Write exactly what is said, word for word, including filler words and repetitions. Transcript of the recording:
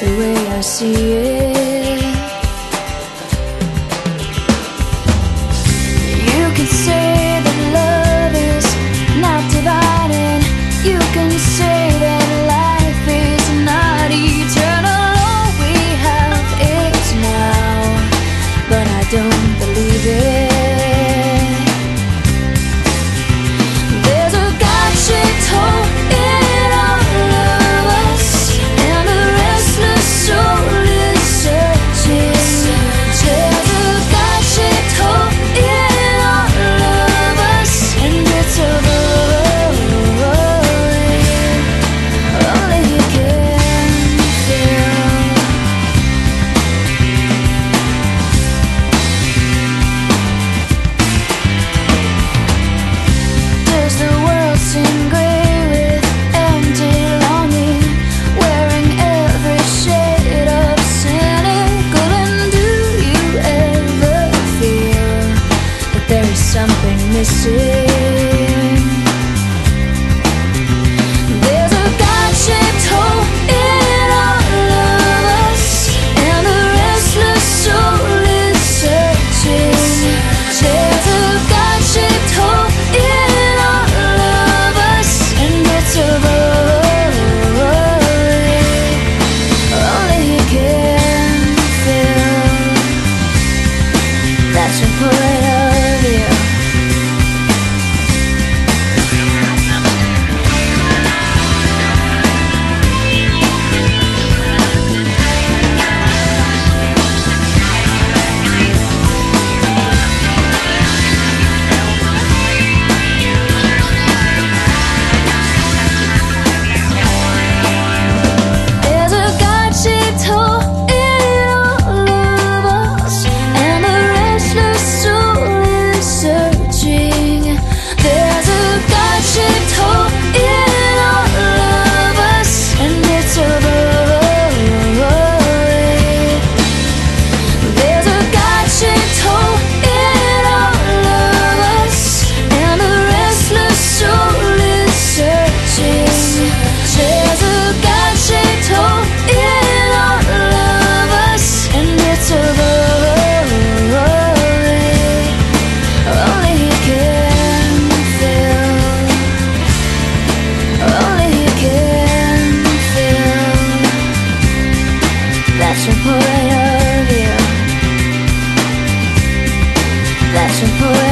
the way I see it. You can say that love is not dividing. You can say that life is not eternal. All we have is now, but I don't believe it. There's a God-shaped hole in all of us, and a restless soul is searching. There's a God-shaped hole in all of us, and it's a void only you can fill. Does the world seem gray with empty longing, wearing every shade of cynical? And do you ever feel that there is something missing? There's a God-shaped hole in all of us, and a restless soul is searching. There's a God-shaped hole in all of us, and it's a void only he can fill. That's the point of you. There's a God-shaped hole in all of us, and a restless soul is searching. There's a God-shaped hole in all of us, and it's a void. There's a God-shaped hole in all of us, and a restless soul is searching. There's a God-shaped hole in all of us, and it's a void only he can fill. Only he can fill. That's the point of you. That's the point.